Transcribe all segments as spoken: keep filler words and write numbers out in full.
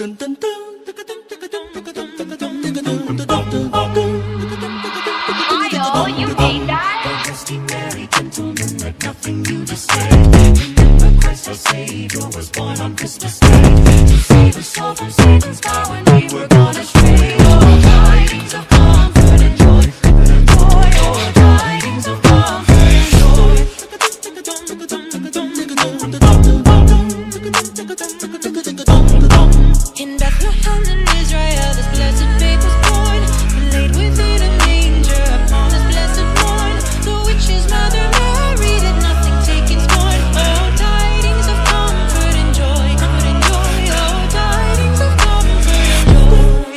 Ayo, you hate that? Nothing new to say. Remember Christ our Savior was born on Christmas Day to save us all from Satan's power when we were gone astray. Oh, tidings of comfort and joy, comfort and joy. Oh, tidings of comfort and joy. In Bethlehem in Israel, this blessed babe was born, laid within a manger upon this blessed morn. The witch's mother Mary did nothing take its scorn. Oh, tidings of comfort and joy, comfort and joy. Oh, tidings of comfort and joy.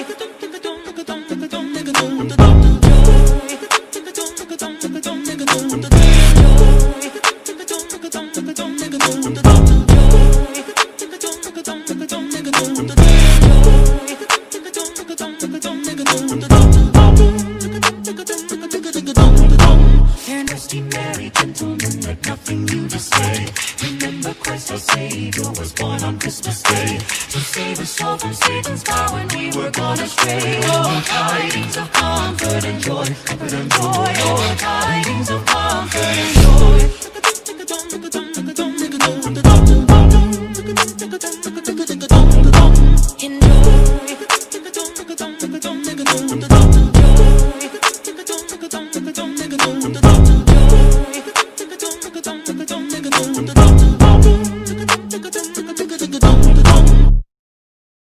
Thirsty Mary, gentlemen, let nothing new to say. Remember Christ our Savior was born on Christmas Day to save us all from Satan's power when we were gone astray. Oh, tidings of comfort and joy, comfort and joy. Oh, tidings of comfort and joy. Enjoy.